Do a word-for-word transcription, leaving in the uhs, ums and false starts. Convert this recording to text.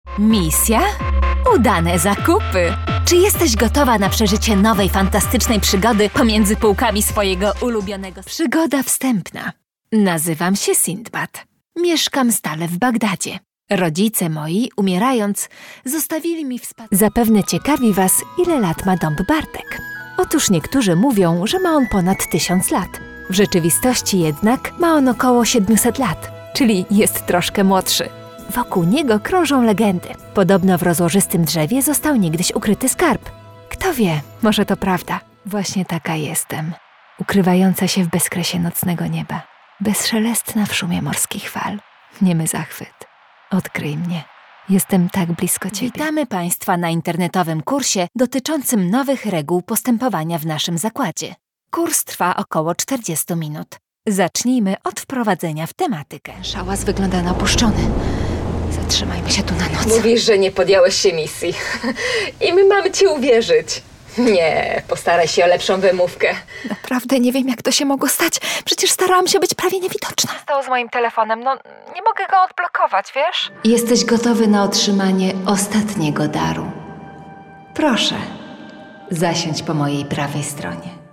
Misja? Udane zakupy. Czy jesteś gotowa na przeżycie nowej, fantastycznej przygody pomiędzy półkami swojego ulubionego... Przygoda wstępna. Nazywam się Sindbad. Mieszkam stale w Bagdadzie. Rodzice moi, umierając, zostawili mi wsparcie. Zapewne ciekawi was, ile lat ma dąb Bartek. Otóż niektórzy mówią, że ma on ponad tysiąc lat. W rzeczywistości jednak ma on około siedemset lat, czyli jest troszkę młodszy. Wokół niego krążą legendy. Podobno w rozłożystym drzewie został niegdyś ukryty skarb. Kto wie, może to prawda. Właśnie taka jestem. Ukrywająca się w bezkresie nocnego nieba. Bezszelestna w szumie morskich fal. Niemy zachwyt. Odkryj mnie. Jestem tak blisko ciebie. Witamy Państwa na internetowym kursie dotyczącym nowych reguł postępowania w naszym zakładzie. Kurs trwa około czterdzieści minut. Zacznijmy od wprowadzenia w tematykę. Szałas wygląda na opuszczony. Zatrzymajmy się tu na noc. Mówisz, że nie podjąłeś się misji. I my mamy ci uwierzyć. Nie, postaraj się o lepszą wymówkę. Naprawdę nie wiem, jak to się mogło stać. Przecież starałam się być prawie niewidoczna. Stało z moim telefonem, no nie mogę go odblokować, wiesz? Jesteś gotowy na otrzymanie ostatniego daru. Proszę, zasiądź po mojej prawej stronie.